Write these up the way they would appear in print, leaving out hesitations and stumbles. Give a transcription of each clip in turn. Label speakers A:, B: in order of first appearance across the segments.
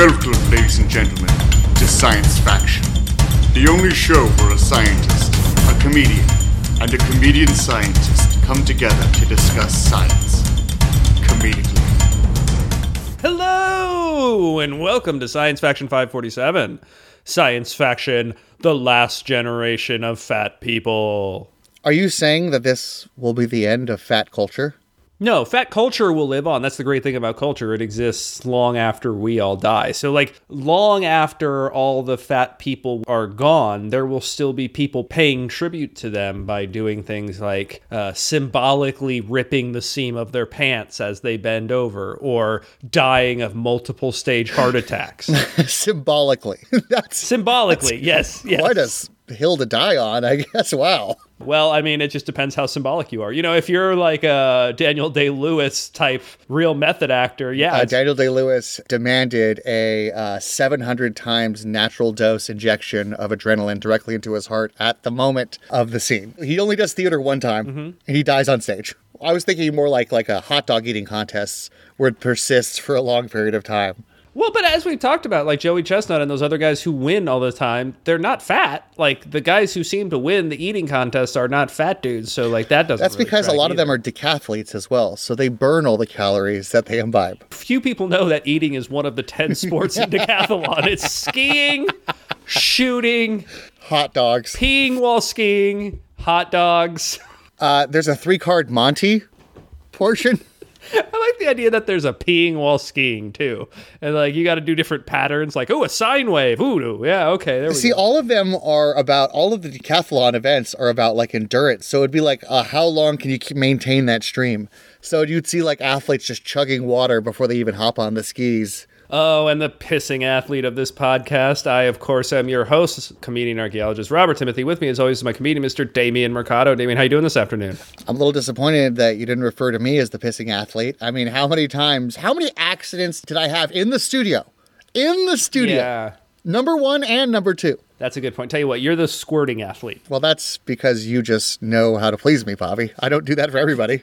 A: Welcome, ladies and gentlemen, to Science Faction, the only show where a scientist, a comedian, and a comedian scientist come together to discuss science comedically.
B: Hello, and welcome to Science Faction 547. Science Faction, the last generation of fat people.
C: Are you saying that this will be the end of fat culture?
B: No, fat culture will live on. That's the great thing about culture. It exists long after we all die. So, long after all the fat people are gone, there will still be people paying tribute to them by doing things like symbolically ripping the seam of their pants as they bend over, or dying of multiple stage heart attacks.
C: Symbolically.
B: Symbolically, yes.
C: Quite a hill to die on, I guess. Wow.
B: Well, I mean, it just depends how symbolic you are. You know, if you're like a Daniel Day-Lewis type real method actor, yeah.
C: Daniel Day-Lewis demanded a 700 times natural dose injection of adrenaline directly into his heart at the moment of the scene. He only does theater one time, and he dies on stage. I was thinking more like a hot dog eating contest where it persists for a long period of time.
B: Well, but as we've talked about, like Joey Chestnut and those other guys who win all the time, they're not fat. Like, the guys who seem to win the eating contests are not fat dudes, so, like, that doesn't
C: That's
B: really
C: because a lot of them are decathletes as well, so they burn all the calories that they imbibe.
B: Few people know that eating is one of the 10 sports in decathlon. It's skiing, shooting,
C: hot dogs,
B: peeing while skiing, hot dogs.
C: There's a 3-card Monty portion.
B: I like the idea that there's a peeing while skiing, too. And, like, you got to do different patterns, like, a sine wave. Ooh, yeah, okay, there we go.
C: See, all of them are about, all of the decathlon events are about, like, endurance. So it'd be like, how long can you maintain that stream? So you'd see, like, athletes just chugging water before they even hop on the skis.
B: Oh, and the pissing athlete of this podcast. I, of course, am your host, comedian archaeologist Robert Timothy. With me, as always, is my comedian, Mr. Damian Mercado. Damian, how you doing this afternoon?
C: I'm a little disappointed that you didn't refer to me as the pissing athlete. I mean, how many accidents did I have in the studio?
B: Yeah.
C: Number 1 and number 2.
B: That's a good point. Tell you what, you're the squirting athlete.
C: Well, that's because you just know how to please me, Bobby. I don't do that for everybody.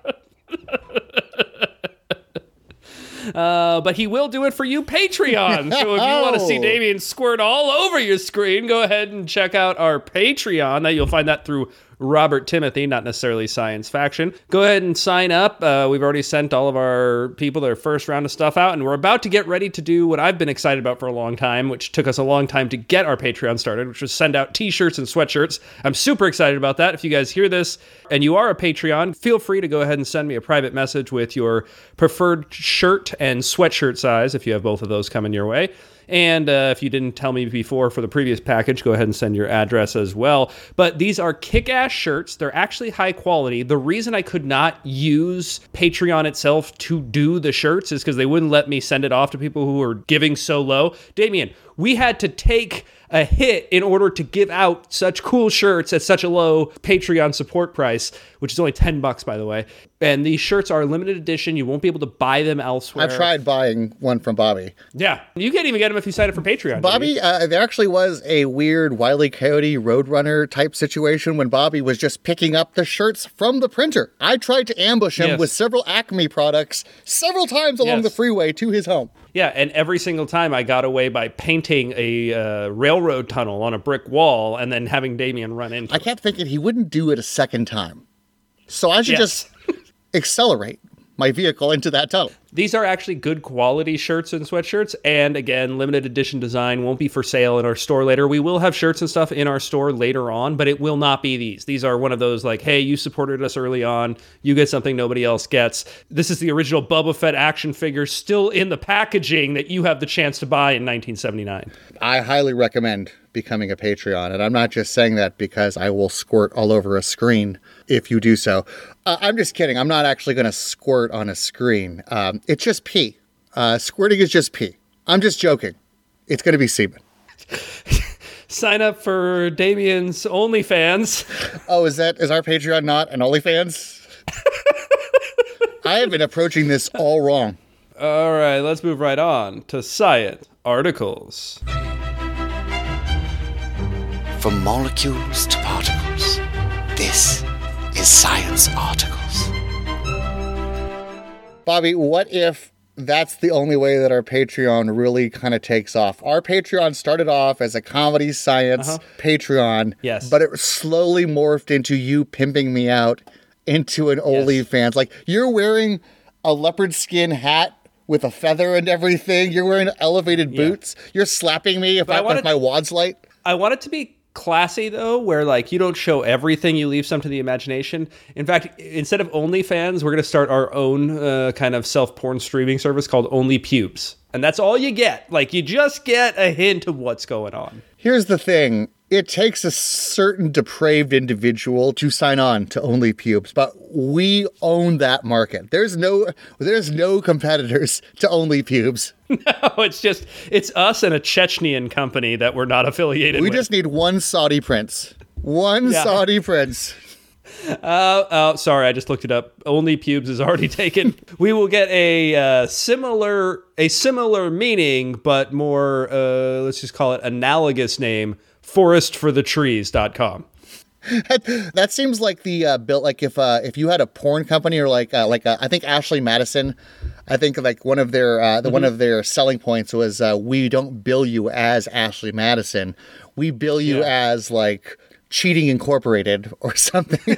B: But he will do it for you Patreon. So if you want to see Damian squirt all over your screen, go ahead and check out our Patreon. You'll find that through Robert Timothy, not necessarily Science Faction. Go ahead and sign up. We've already sent all of our people their first round of stuff out, and we're about to get ready to do what I've been excited about for a long time, which took us a long time to get our Patreon started, which was send out t-shirts and sweatshirts. I'm super excited about that. If you guys hear this and you are a Patreon, feel free to go ahead and send me a private message with your preferred shirt and sweatshirt size, if you have both of those coming your way. And if you didn't tell me before for the previous package, go ahead and send your address as well. But these are kick-ass shirts. They're actually high quality. The reason I could not use Patreon itself to do the shirts is because they wouldn't let me send it off to people who were giving so low. Damian, we had to take a hit in order to give out such cool shirts at such a low Patreon support price, which is only $10, by the way. And these shirts are limited edition. You won't be able to buy them elsewhere.
C: I've tried buying one from Bobby.
B: Yeah. You can't even get them if you sign up for Patreon.
C: Bobby, there actually was a weird Wile E. Coyote Roadrunner type situation when Bobby was just picking up the shirts from the printer. I tried to ambush him with several Acme products several times along the freeway to his home.
B: Yeah, and every single time I got away by painting a railroad tunnel on a brick wall and then having Damian run into it.
C: I kept thinking he wouldn't do it a second time. So I should just accelerate my vehicle into that tunnel.
B: These are actually good quality shirts and sweatshirts, and again, limited edition design, won't be for sale in our store later. We will have shirts and stuff in our store later on, but it will not be these. These are one of those like, hey, you supported us early on, you get something nobody else gets. This is the original Boba Fett action figure still in the packaging that you have the chance to buy in 1979.
C: I highly recommend becoming a Patreon, and I'm not just saying that because I will squirt all over a screen if you do so. I'm just kidding. I'm not actually going to squirt on a screen. It's just pee. Squirting is just pee. I'm just joking. It's going to be semen.
B: Sign up for Damian's OnlyFans.
C: Oh, is our Patreon not an OnlyFans? I have been approaching this all wrong.
B: All right, let's move right on to Science Articles.
D: From molecules to particles, this is Science Articles.
C: Bobby, what if that's the only way that our Patreon really kind of takes off. Our Patreon started off as a comedy science Patreon,
B: Yes.
C: but it slowly morphed into you pimping me out into an OnlyFans. Like, you're wearing a leopard skin hat with a feather and everything. You're wearing elevated boots. You're slapping me if my wad's light.
B: I want it to be classy, though, where, like, you don't show everything, you leave some to the imagination. In fact, instead of OnlyFans, we're going to start our own kind of self-porn streaming service called Only Pubes. And that's all you get. Like, you just get a hint of what's going on.
C: Here's the thing. It takes a certain depraved individual to sign on to Only Pubes, but we own that market. There's no competitors to Only Pubes.
B: No, it's us and a Chechnyan company that we're not affiliated with.
C: We just need one Saudi prince. Saudi prince.
B: Sorry, I just looked it up. Only Pubes is already taken. We will get a similar meaning, but more, let's just call it analogous name, forestforthetrees.com.
C: That seems like the bill. Like if you had a porn company or I think Ashley Madison, I think like one of their selling points was we don't bill you as Ashley Madison, we bill you as like Cheating Incorporated or something.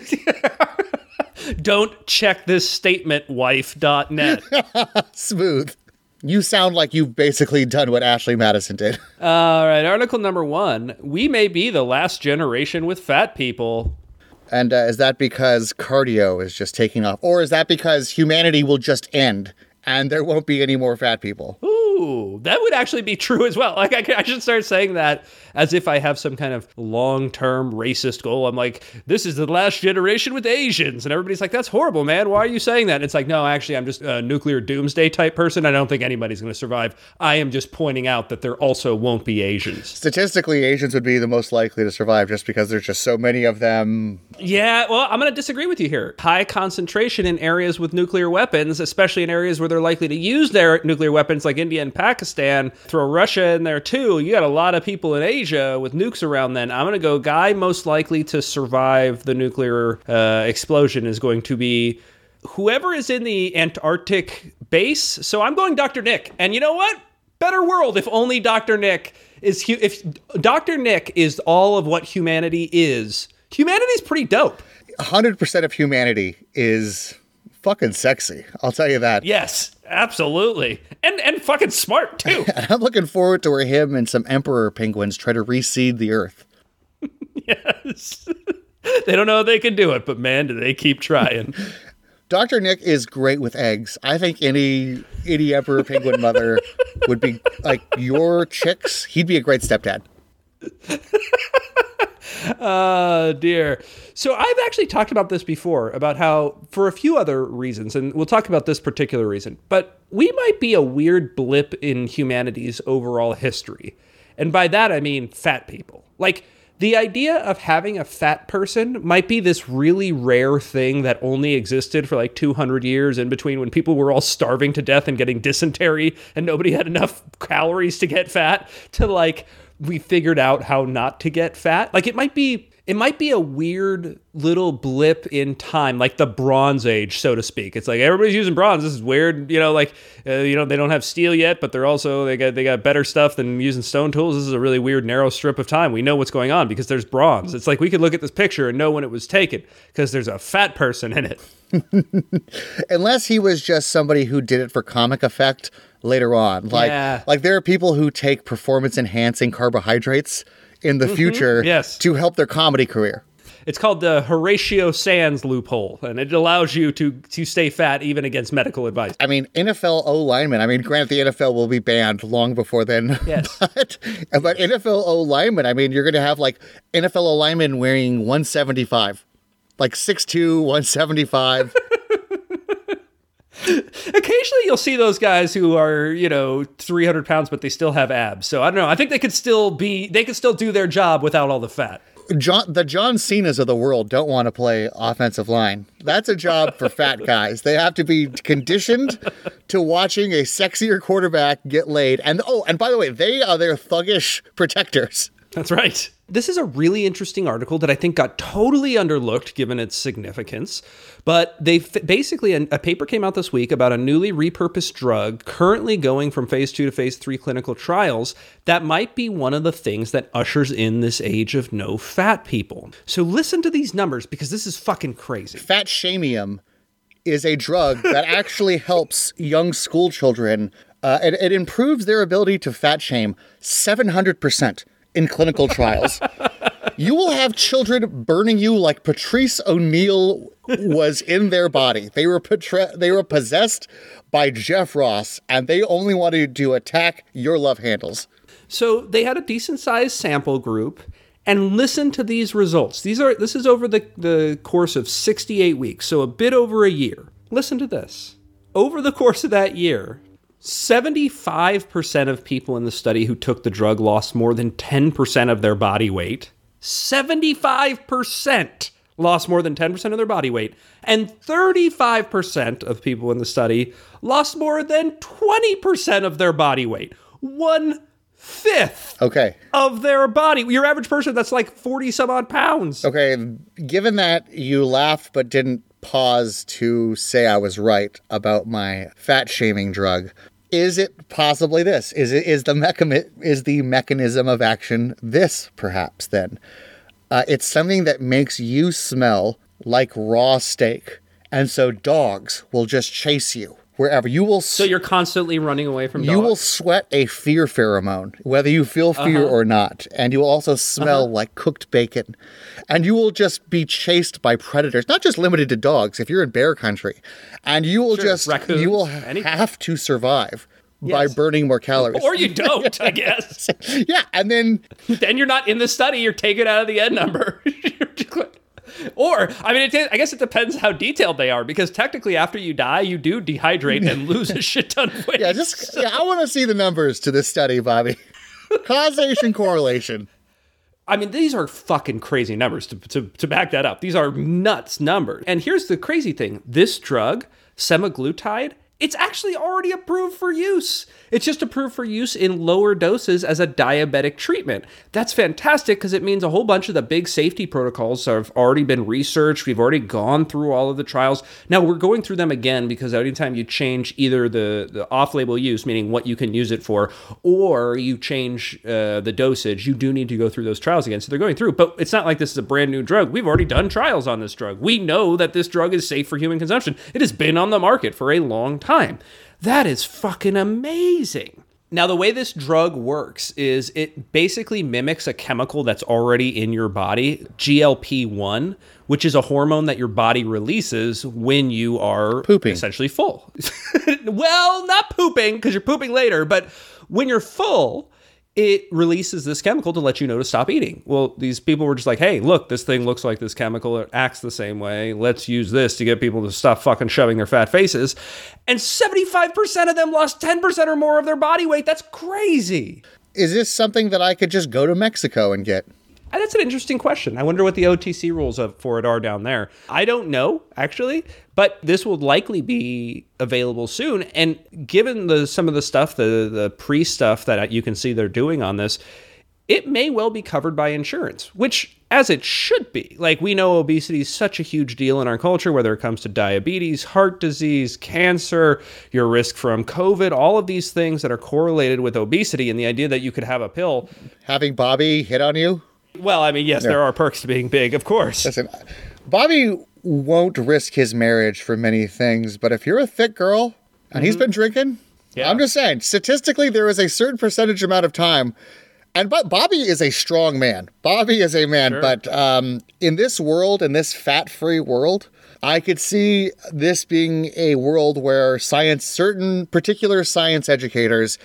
B: Don't check this statement, wife.net.
C: Smooth. You sound like you've basically done what Ashley Madison did.
B: All right, article number 1. We may be the last generation with fat people.
C: And is that because cardio is just taking off? Or is that because humanity will just end and there won't be any more fat people?
B: Ooh, that would actually be true as well. Like, I should start saying that as if I have some kind of long-term racist goal. I'm like, this is the last generation with Asians. And everybody's like, that's horrible, man. Why are you saying that? And it's like, no, actually, I'm just a nuclear doomsday type person. I don't think anybody's going to survive. I am just pointing out that there also won't be Asians.
C: Statistically, Asians would be the most likely to survive just because there's just so many of them.
B: Yeah, well, I'm going to disagree with you here. High concentration in areas with nuclear weapons, especially in areas where they're likely to use their nuclear weapons like India and Pakistan. Throw Russia in there too. You got a lot of people in Asia with nukes around then. I'm going to go guy most likely to survive the nuclear explosion is going to be whoever is in the Antarctic base. So I'm going Dr. Nick. And you know what? Better world if only Dr. Nick is... If Dr. Nick is all of what humanity is, humanity's pretty dope.
C: 100% of humanity is fucking sexy. I'll tell you that.
B: Yes, absolutely. And fucking smart, too.
C: And I'm looking forward to where him and some emperor penguins try to reseed the earth.
B: Yes. They don't know if they can do it, but man, do they keep trying.
C: Dr. Nick is great with eggs. I think any emperor penguin mother would be like your chicks. He'd be a great stepdad.
B: Oh, dear. So I've actually talked about this before, about how, for a few other reasons, and we'll talk about this particular reason, but we might be a weird blip in humanity's overall history. And by that, I mean fat people. Like, the idea of having a fat person might be this really rare thing that only existed for like 200 years in between when people were all starving to death and getting dysentery and nobody had enough calories to get fat to like... we figured out how not to get fat. Like it might be a weird little blip in time, like the Bronze Age, so to speak. It's like everybody's using bronze. This is weird, they don't have steel yet, but they got better stuff than using stone tools. This is a really weird narrow strip of time. We know what's going on because there's bronze. It's like we could look at this picture and know when it was taken because there's a fat person in it.
C: Unless he was just somebody who did it for comic effect later on. Like there are people who take performance enhancing carbohydrates in the future to help their comedy career.
B: It's called the Horatio Sands loophole, and it allows you to stay fat even against medical advice.
C: I mean, NFL O-linemen. I mean, granted, the NFL will be banned long before then.
B: Yes.
C: But NFL O-linemen, I mean, you're going to have like NFL O-linemen wearing 175. Like 6'2", 175.
B: Occasionally you'll see those guys who are, 300 pounds, but they still have abs. So I don't know. I think they could still do their job without all the fat.
C: The John Cenas of the world don't want to play offensive line. That's a job for fat guys. They have to be conditioned to watching a sexier quarterback get laid. And by the way, they are their thuggish protectors.
B: That's right. This is a really interesting article that I think got totally underlooked given its significance. But they basically, a paper came out this week about a newly repurposed drug currently going from phase 2 to phase 3 clinical trials that might be one of the things that ushers in this age of no fat people. So listen to these numbers because this is fucking crazy.
C: Fat Shamium is a drug that actually helps young school children. It improves their ability to fat shame 700%. In clinical trials. You will have children burning you like Patrice O'Neal was in their body. They were possessed by Jeff Ross, and they only wanted to attack your love handles.
B: So they had a decent-sized sample group, and listen to these results. This is over the course of 68 weeks, so a bit over a year. Listen to this. Over the course of that year, 75% of people in the study who took the drug lost more than 10% of their body weight. 75% lost more than 10% of their body weight. And 35% of people in the study lost more than 20% of their body weight. 1/5 of their body. Your average person, that's like 40 some odd pounds.
C: Okay, given that you laughed but didn't pause to say I was right about my fat shaming drug, is it possibly this? Is the mechanism of action this, perhaps, then? It's something that makes you smell like raw steak, and so dogs will just chase you wherever.
B: So you're constantly running away from dogs?
C: You will sweat a fear pheromone, whether you feel fear or not, and you will also smell like cooked bacon. And you will just be chased by predators, not just limited to dogs, if you're in bear country. And you will
B: raccoons,
C: you will have to survive by burning more calories.
B: Or you don't, I guess.
C: Yeah, and then
B: you're not in the study, you're taken out of the end number. Or, I mean, I guess it depends how detailed they are, because technically after you die, you do dehydrate and lose a shit ton of weight.
C: I want to see the numbers to this study, Bobby. Causation, correlation.
B: I mean, these are fucking crazy numbers to back that up. These are nuts numbers. And here's the crazy thing. This drug, semaglutide, it's actually already approved for use. It's just approved for use in lower doses as a diabetic treatment. That's fantastic because it means a whole bunch of the big safety protocols have already been researched. We've already gone through all of the trials. Now we're going through them again because anytime you change either the off-label use, meaning what you can use it for, or you change the dosage, you do need to go through those trials again. So they're going through, but it's not like this is a brand new drug. We've already done trials on this drug. We know that this drug is safe for human consumption. It has been on the market for a long time. That is fucking amazing. Now, the way this drug works is it basically mimics a chemical that's already in your body, GLP-1, which is a hormone that your body releases when you are
C: pooping,
B: essentially full. Well, not pooping, because you're pooping later, but when you're full, it releases this chemical to let you know to stop eating. Well, these people were just like, hey, look, this thing looks like this chemical. It acts the same way. Let's use this to get people to stop fucking shoving their fat faces. And 75% of them lost 10% or more of their body weight. That's crazy.
C: Is this something that I could just go to Mexico and get?
B: That's an interesting question. I wonder what the OTC rules for it are down there. I don't know, actually, but this will likely be available soon. And given some of the stuff, the pre-stuff that you can see they're doing on this, it may well be covered by insurance, which, as it should be. Like, we know obesity is such a huge deal in our culture, whether it comes to diabetes, heart disease, cancer, your risk from COVID, all of these things that are correlated with obesity, and the idea that you could have a pill.
C: Having Bobby hit on you?
B: Well, I mean, yes, there are perks to being big, of course.
C: Listen, Bobby won't risk his marriage for many things, but if you're a thick girl and he's been drinking, I'm just saying, statistically, there is a certain percentage amount of time. And but Bobby is a strong man. Bobby is a man. Sure. But in this world, in this fat-free world, I could see this being a world where certain particular science educators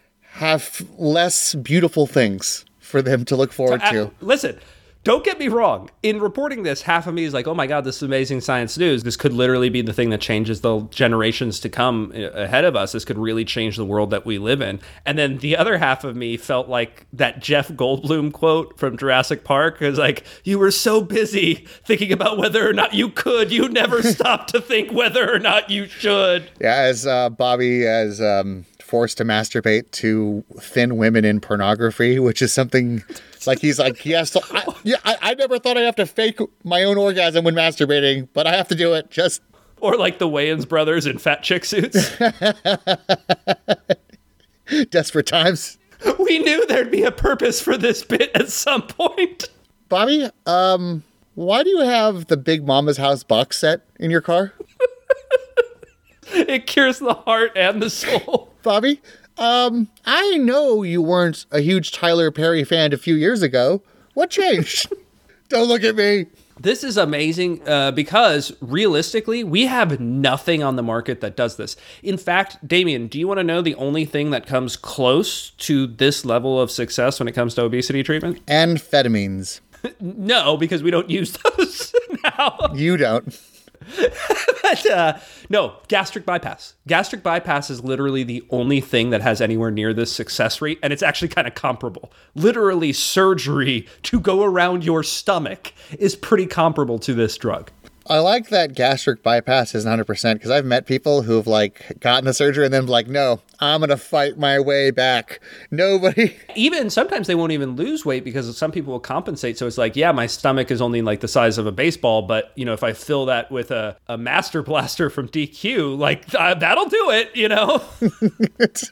C: have less beautiful things for them to look forward to.
B: Listen, don't get me wrong. In reporting this, half of me is like, oh my God, this is amazing science news. This could literally be the thing that changes the generations to come ahead of us. This could really change the world that we live in. And then the other half of me felt like that Jeff Goldblum quote from Jurassic Park is like, you were so busy thinking about whether or not you could, you never stopped to think whether or not you should.
C: Yeah, as Bobby, as forced to masturbate to thin women in pornography, which is something like he has to. I never thought I'd have to fake my own orgasm when masturbating, but I have to do it. Just
B: Or like the Wayans brothers in fat chick suits.
C: desperate times.
B: We knew there'd be a purpose for this bit at some point.
C: Bobby, why do you have the Big Mama's House box set in your car?
B: It cures the heart and the soul.
C: Bobby, I know you weren't a huge Tyler Perry fan a few years ago. What changed? Don't look at me.
B: This is amazing because realistically, we have nothing on the market that does this. In fact, Damien, do you want to know the only thing that comes close to this level of success when it comes to obesity treatment?
C: Amphetamines.
B: No, because we don't use those now.
C: You don't.
B: But no, gastric bypass. Gastric bypass is literally the only thing that has anywhere near this success rate, and it's actually kind of comparable. Literally, surgery to go around your stomach is pretty comparable to this drug.
C: I like that gastric bypass isn't 100% because I've met people who've like gotten the surgery and then like, no, I'm going to fight my way back. Nobody.
B: Even sometimes they won't even lose weight because some people will compensate. So it's like, yeah, my stomach is only like the size of a baseball, but you know, if I fill that with a Master Blaster from DQ, like that'll do it, you know?
C: It's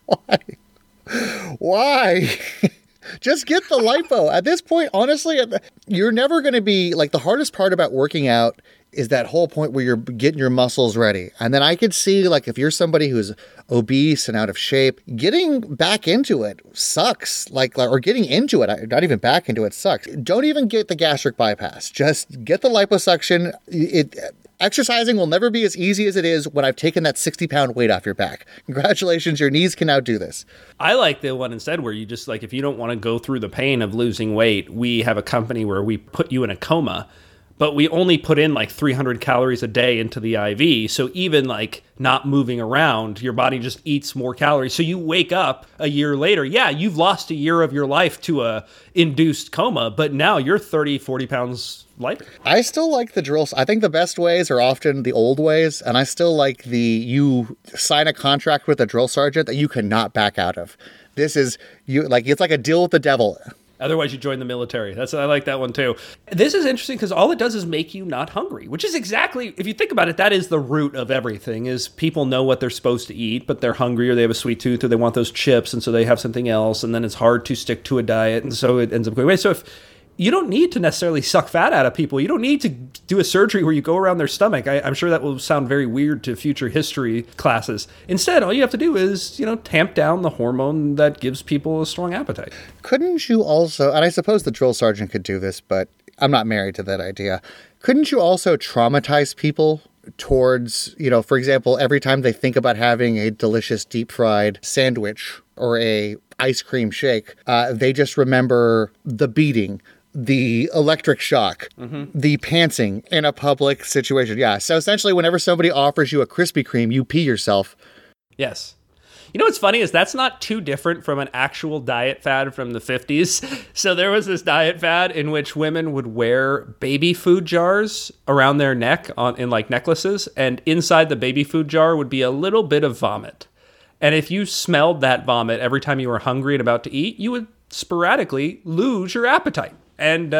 C: why? Just get the lipo. At this point, honestly, you're never going to be like the hardest part about working out is that whole point where you're getting your muscles ready. And then I could see like if you're somebody who's obese and out of shape, getting back into it sucks. Or getting into it, not even back into it sucks. Don't even get the gastric bypass. Just get the liposuction. Exercising will never be as easy as it is when I've taken that 60-pound weight off your back. Congratulations, your knees can now do this.
B: I like the one instead where you just like, if you don't want to go through the pain of losing weight, we have a company where we put you in a coma, but we only put in like 300 calories a day into the IV. So even like not moving around, your body just eats more calories. So you wake up a year later. Yeah, you've lost a year of your life to a induced coma, but now you're 30, 40 pounds lighter.
C: I still like the drills. I think the best ways are often the old ways. And I still like you sign a contract with a drill sergeant that you cannot back out of. This is it's like a deal with the devil.
B: Otherwise, you join the military. I like that one too. This is interesting because all it does is make you not hungry, which is exactly, if you think about it, that is the root of everything, is people know what they're supposed to eat, but they're hungry or they have a sweet tooth or they want those chips, and so they have something else, and then it's hard to stick to a diet, and so it ends up going away. So if you don't need to necessarily suck fat out of people. You don't need to do a surgery where you go around their stomach. I'm sure that will sound very weird to future history classes. Instead, all you have to do is, tamp down the hormone that gives people a strong appetite.
C: Couldn't you also, and I suppose the drill sergeant could do this, but I'm not married to that idea. Couldn't you also traumatize people towards, for example, every time they think about having a delicious deep fried sandwich or a ice cream shake, they just remember the beating, the electric shock, the pantsing in a public situation. Yeah. So essentially, whenever somebody offers you a Krispy Kreme, you pee yourself.
B: Yes. You know what's funny is that's not too different from an actual diet fad from the 50s. So there was this diet fad in which women would wear baby food jars around their neck in like necklaces, and inside the baby food jar would be a little bit of vomit. And if you smelled that vomit every time you were hungry and about to eat, you would sporadically lose your appetite. And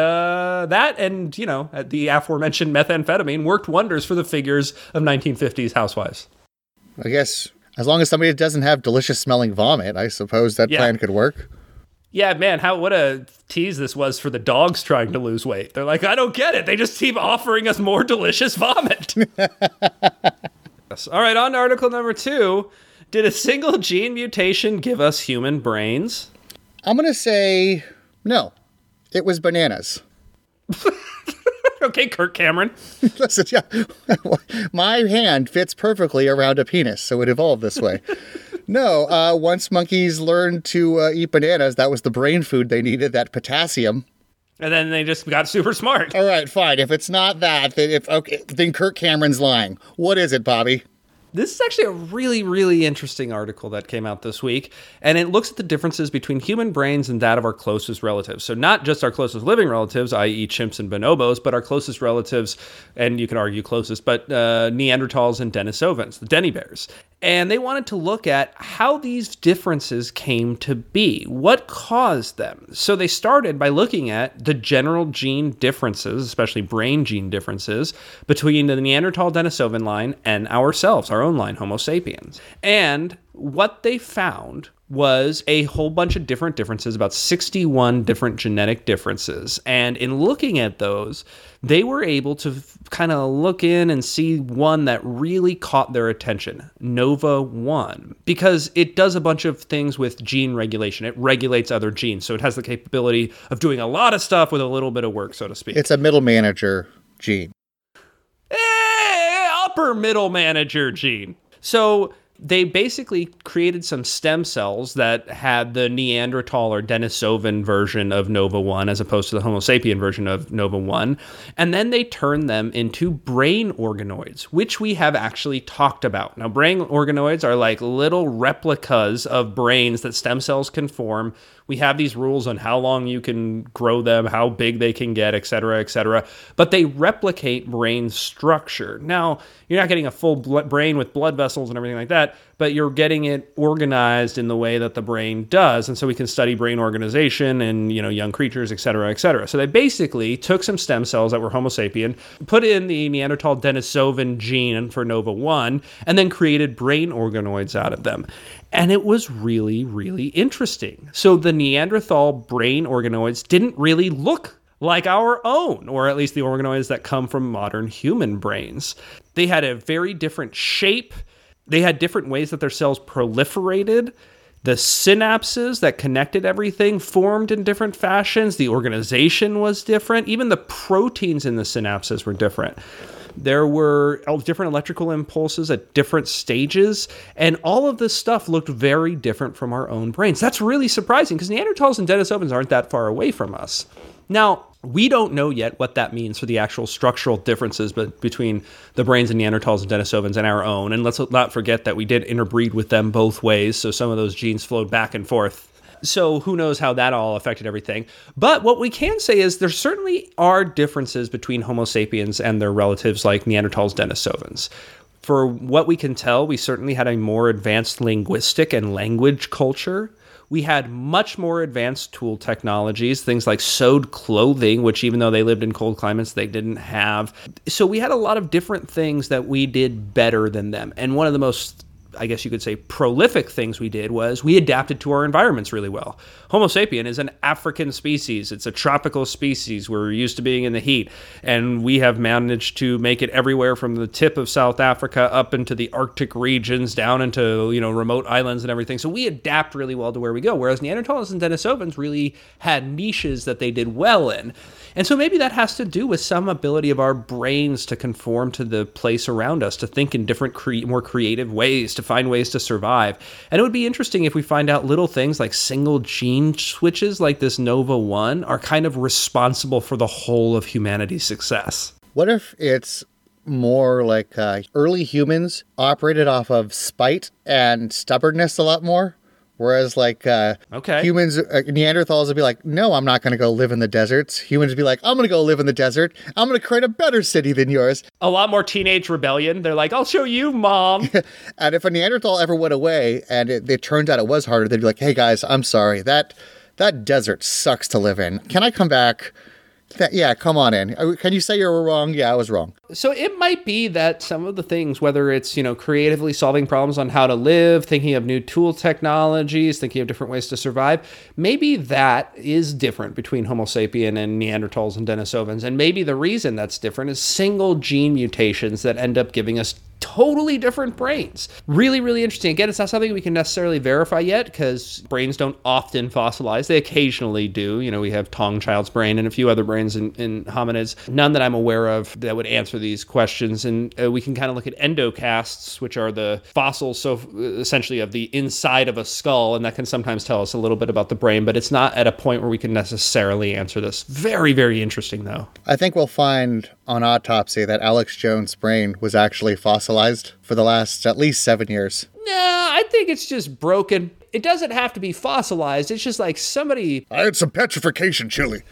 B: the aforementioned methamphetamine worked wonders for the figures of 1950s housewives.
C: I guess as long as somebody doesn't have delicious smelling vomit, I suppose that plan could work.
B: Yeah, man, what a tease this was for the dogs trying to lose weight. They're like, I don't get it. They just keep offering us more delicious vomit. All right, on to article number 2. Did a single gene mutation give us human brains?
C: I'm going to say no. It was bananas.
B: Okay, Kirk Cameron.
C: Listen, yeah, my hand fits perfectly around a penis, so it evolved this way. No, once monkeys learned to eat bananas, that was the brain food they needed, that potassium.
B: And then they just got super smart.
C: All right, fine. If it's not that, then Kirk Cameron's lying. What is it, Bobby?
B: This is actually a really, really interesting article that came out this week, and it looks at the differences between human brains and that of our closest relatives. So not just our closest living relatives, i.e. chimps and bonobos, but our closest relatives, and you can argue closest, but Neanderthals and Denisovans, the Denny bears. And they wanted to look at how these differences came to be. What caused them? So they started by looking at the general gene differences, especially brain gene differences, between the Neanderthal Denisovan line and ourselves, our own line, Homo sapiens. And what they found was a whole bunch of different differences, about 61 different genetic differences. And in looking at those, they were able to kind of look in and see one that really caught their attention, Nova1, because it does a bunch of things with gene regulation. It regulates other genes, so it has the capability of doing a lot of stuff with a little bit of work, so to speak.
C: It's a middle manager gene.
B: Upper middle manager gene. So they basically created some stem cells that had the Neanderthal or Denisovan version of Nova1 as opposed to the Homo sapien version of Nova1. And then they turned them into brain organoids, which we have actually talked about. Now, brain organoids are like little replicas of brains that stem cells can form. We have these rules on how long you can grow them, how big they can get, et cetera, but they replicate brain structure. Now, you're not getting a full brain with blood vessels and everything like that, but you're getting it organized in the way that the brain does. And so we can study brain organization in, young creatures, et cetera. So they basically took some stem cells that were Homo sapien, put in the Neanderthal Denisovan gene for Nova1, and then created brain organoids out of them. And it was really, really interesting. So the Neanderthal brain organoids didn't really look like our own, or at least the organoids that come from modern human brains. They had a very different shape. They had different ways that their cells proliferated. The synapses that connected everything formed in different fashions. The organization was different. Even the proteins in the synapses were different. There were different electrical impulses at different stages, and all of this stuff looked very different from our own brains. That's really surprising because Neanderthals and Denisovans aren't that far away from us. Now, we don't know yet what that means for the actual structural differences between the brains of Neanderthals and Denisovans and our own. And let's not forget that we did interbreed with them both ways, so some of those genes flowed back and forth. So who knows how that all affected everything. But what we can say is there certainly are differences between Homo sapiens and their relatives like Neanderthals, Denisovans. For what we can tell, we certainly had a more advanced linguistic and language culture. We had much more advanced tool technologies, things like sewed clothing, which even though they lived in cold climates, they didn't have. So we had a lot of different things that we did better than them. And one of the most, I guess you could say, prolific things we did was we adapted to our environments really well. Homo sapien is an African species. It's a tropical species. We're used to being in the heat, and we have managed to make it everywhere from the tip of South Africa up into the Arctic regions, down into, remote islands and everything. So we adapt really well to where we go, whereas Neanderthals and Denisovans really had niches that they did well in. And so maybe that has to do with some ability of our brains to conform to the place around us, to think in different, more creative ways, to find ways to survive. And it would be interesting if we find out little things like single gene switches like this Nova1 are kind of responsible for the whole of humanity's success.
C: What if it's more like early humans operated off of spite and stubbornness a lot more? Whereas humans, Neanderthals would be like, no, I'm not going to go live in the deserts. Humans would be like, I'm going to go live in the desert. I'm going to create a better city than yours.
B: A lot more teenage rebellion. They're like, I'll show you, Mom.
C: And if a Neanderthal ever went away and it turns out it was harder, they'd be like, hey guys, I'm sorry. That desert sucks to live in. Can I come back? Yeah, come on in. Can you say you were wrong? Yeah, I was wrong.
B: So it might be that some of the things, whether it's, creatively solving problems on how to live, thinking of new tool technologies, thinking of different ways to survive, maybe that is different between Homo sapien and Neanderthals and Denisovans. And maybe the reason that's different is single gene mutations that end up giving us totally different brains. Really, really interesting. Again, it's not something we can necessarily verify yet because brains don't often fossilize. They occasionally do. We have Tong Child's brain and a few other brains in hominids. None that I'm aware of that would answer these questions. And we can kind of look at endocasts, which are the fossils, so essentially of the inside of a skull, and that can sometimes tell us a little bit about the brain, but it's not at a point where we can necessarily answer this. Very, very interesting, though.
C: I think we'll find on autopsy that Alex Jones' brain was actually fossilized for the last at least 7 years.
B: No, I think it's just broken. It doesn't have to be fossilized. It's just like somebody...
A: I had some petrification chili.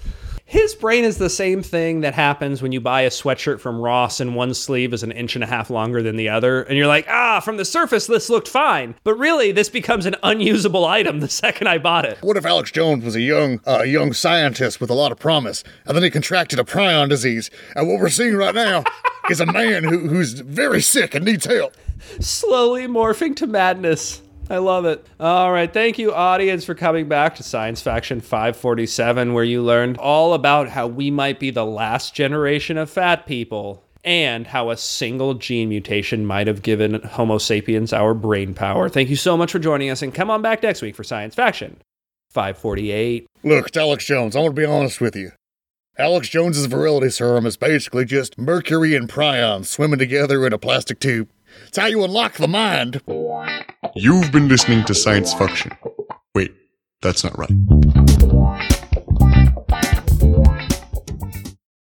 B: His brain is the same thing that happens when you buy a sweatshirt from Ross and one sleeve is an inch and a half longer than the other. And you're like, from the surface, this looked fine. But really, this becomes an unusable item the second I bought it.
C: What if Alex Jones was a young scientist with a lot of promise, and then he contracted a prion disease, and what we're seeing right now is a man who's very sick and needs help?
B: Slowly morphing to madness. I love it. All right. Thank you, audience, for coming back to Science Faction 547, where you learned all about how we might be the last generation of fat people and how a single gene mutation might have given Homo sapiens our brain power. Thank you so much for joining us, and come on back next week for Science Faction 548.
C: Look, it's Alex Jones. I want to be honest with you. Alex Jones's virility serum is basically just mercury and prions swimming together in a plastic tube. It's how you unlock the mind.
A: You've been listening to Science Faction. Wait, that's not right.